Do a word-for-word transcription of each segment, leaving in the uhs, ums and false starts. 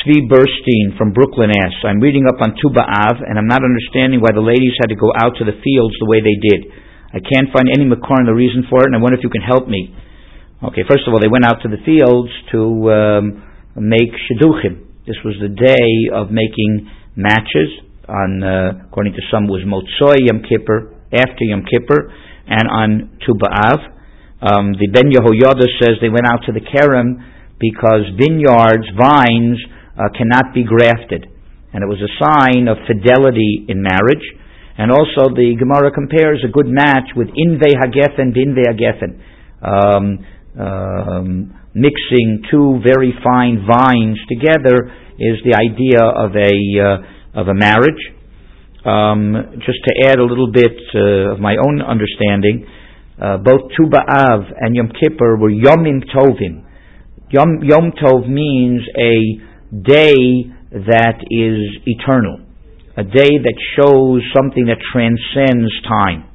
Tzvi Burstein from Brooklyn asks, I'm reading up on Tu B'Av, and I'm not understanding why the ladies had to go out to the fields the way they did. I can't find any makor in the reason for it, and I wonder if you can help me. Okay, first of all, they went out to the fields to um, make shidduchim. This was the day of making matches. On, uh, according to some, it was Motzoi Yom Kippur, after Yom Kippur, and on Tu B'Av. Um, the Ben Yehoyada says they went out to the Kerem because vineyards, vines, uh, cannot be grafted. And it was a sign of fidelity in marriage. And also the Gemara compares a good match with Invei HaGefen, B'Invei HaGefen. Um, um, mixing two very fine vines together is the idea of a uh, of a marriage. Um, just to add a little bit uh, of my own understanding, uh, both Tu B'Av and Yom Kippur were Yomim Tovim. Yom, Yom Tov means a day that is eternal, a day that shows something that transcends time.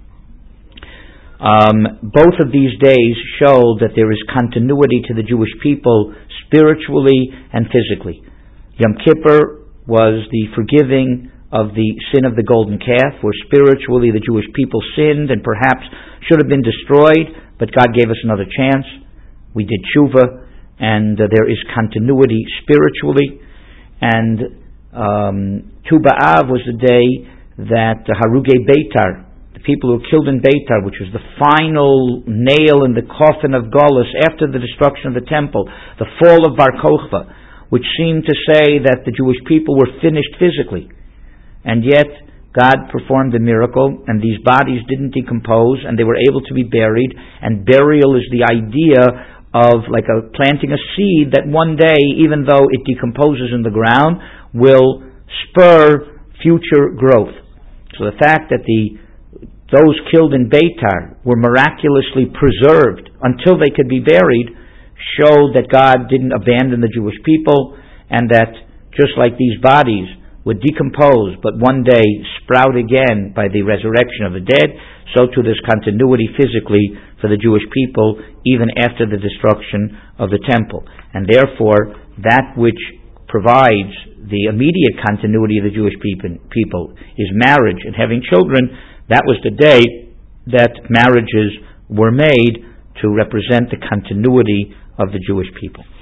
Um, both of these days show that there is continuity to the Jewish people spiritually and physically. Yom Kippur was the forgiving of the sin of the golden calf, where spiritually the Jewish people sinned and perhaps should have been destroyed, but God gave us another chance. We did tshuva, and uh, there is continuity spiritually. And um, Tu B'Av was the day that uh, Harugei Beitar, the people who were killed in Beitar, which was the final nail in the coffin of Golus after the destruction of the temple, the fall of Bar Kokhba, which seemed to say that the Jewish people were finished physically. And yet God performed a miracle, and these bodies didn't decompose, and they were able to be buried. And burial is the idea of like a planting a seed that one day, even though it decomposes in the ground, will spur future growth. So the fact that the those killed in Beitar were miraculously preserved until they could be buried showed that God didn't abandon the Jewish people, and that just like these bodies would decompose but one day sprout again by the resurrection of the dead, so too there's continuity physically for the Jewish people even after the destruction of the temple. And therefore, that which provides the immediate continuity of the Jewish people is marriage and having children. That was the day that marriages were made to represent the continuity of the Jewish people.